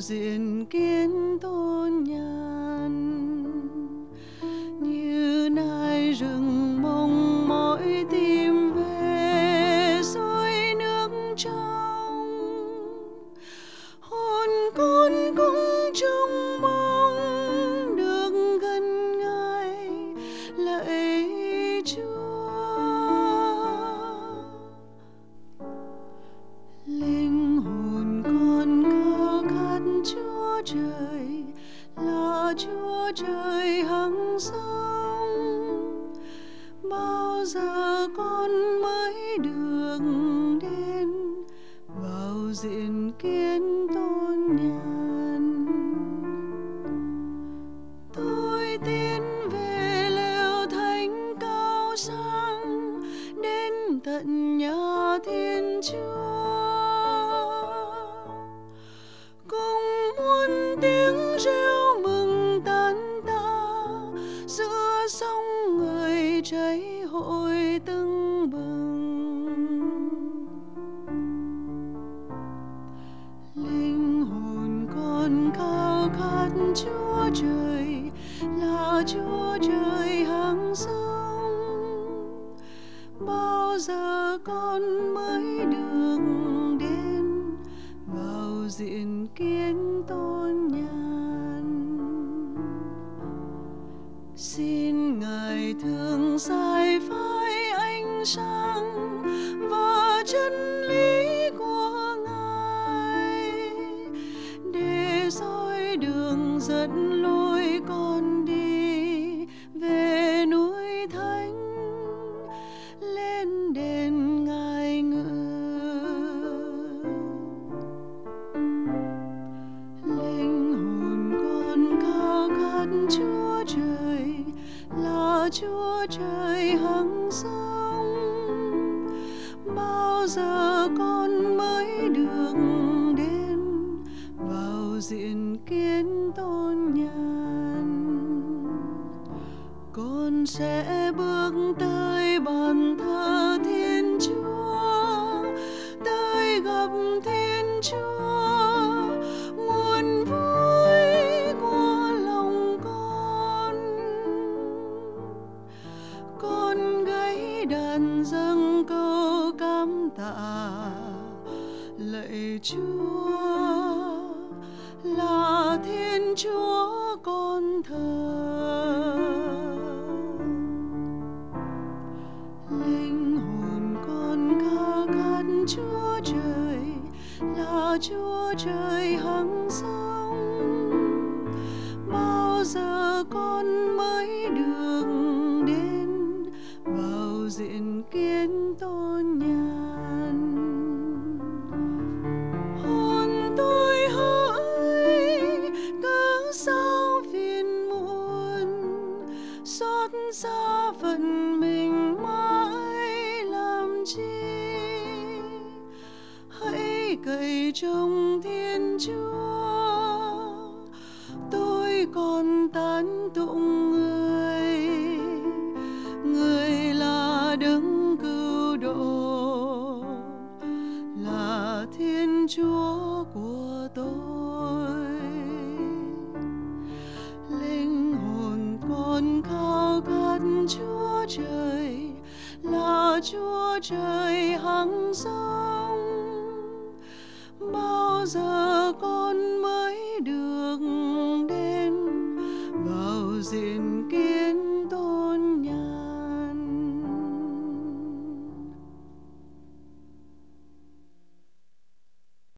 diện kiến tôn nhàn. Như nai rừng mong mỏi tìm về suối nước trong, hồn con cũng trông mong được gần Ngài lạy Chúa. Linh hồn con khao khát Chúa trời, là Chúa trời hằng sống. Bao giờ con mới được đến vào diện kiến tôn nhàn? Tôi tiến về lều thánh cao sang, đến tận nhà Thiên Chúa. Cùng muôn tiếng reo mừng tan ta, giữa sông người cháy hội tưng bừng. Linh hồn con khao khát Chúa trời, là Chúa trời hằng sống. Bao giờ con mới được đến vào diện kiến tôn nhàn? Xin Ngài thương sai phái ánh sáng và chân lý của Ngài, để soi đường dẫn lối con đi về núi thánh, lên đền Ngài ngự. Linh hồn con khao khát Chúa trời, là Chúa trời hằng sống. Bao giờ con mới được đến vào diện kiến tôn nhàn? Con sẽ bước tới bàn thờ Thiên Chúa, tới gặp Thiên Chúa. Nguồn vui của lòng con gái đàn dâng câu cảm tạ lạy Chúa, là Thiên Chúa con thờ. Linh hồn con khao khát Chúa trời, là Chúa trời hằng sống. Bao giờ con mới được đến vào diện kiến tôn nhàn? Hồn tôi hỡi, cớ sao phiền muộn, xót xa phận mình mãi làm chi? Hãy cậy trông Thiên Chúa, tôi còn tán tụng người, người là đấng cứu độ, là Thiên Chúa của tôi. Linh hồn con khao khát Chúa trời, là Chúa trời hằng sống.